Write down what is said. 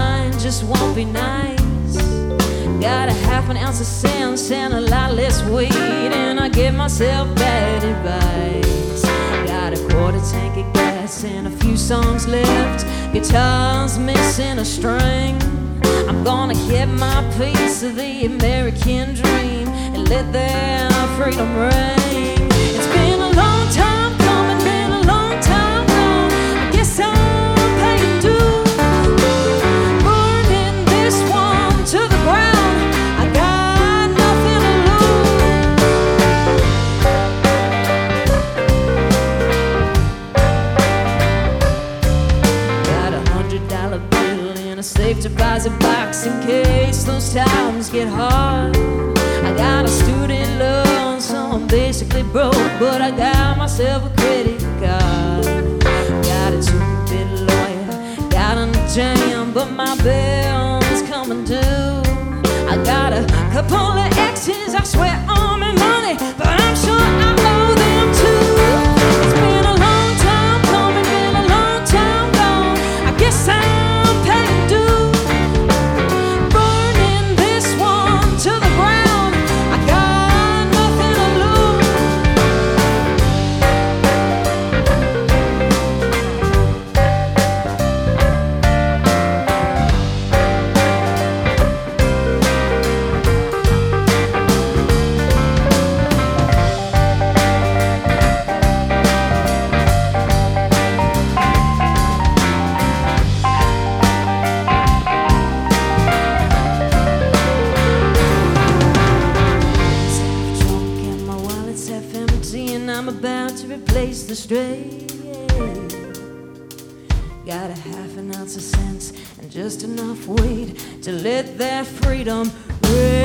mine just won't be nice. Got a half an ounce of sense and a lot less weight, and I give myself bad advice. Got a quarter tank of gas and a few songs left. Guitar's missing a string. I'm gonna hit my piece of the American dream and let their freedom ring. It's been a long time coming, been a long time gone. I guess I'm paying due, burning this one to the ground. I got nothing to lose. Got $100 bill in a safe deposit box in case those times get hard. I got a student loan, so I'm basically broke, but I got myself a credit card. Got a 2-bit lawyer, got on the jam, but my bill is coming due. I got a couple of exes, I swear on me money, but I'm sure I owe them too. It's been a long time coming, been a long time gone. I guess I'm paying due, burning this one to the ground. I got nothing to lose. And I'm about to replace the stray. Got a half an ounce of sense and just enough weight to let that freedom ring.